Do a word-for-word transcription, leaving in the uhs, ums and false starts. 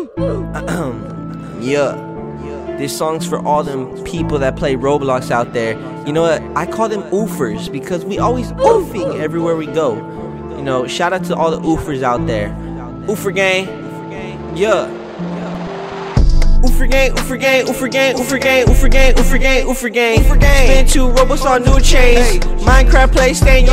Yeah. This song's for all them people that play Roblox out there. You know what? I call them oofers because we always oofing everywhere we go. You know, shout out to all the oofers out there. Oofer gang. Yeah. Oofer gang, oofer gang, oofer gang, oofer gang, oofer gang, oofer gang, oofer gang. Spin two Robux on new chains. Minecraft play, stay in your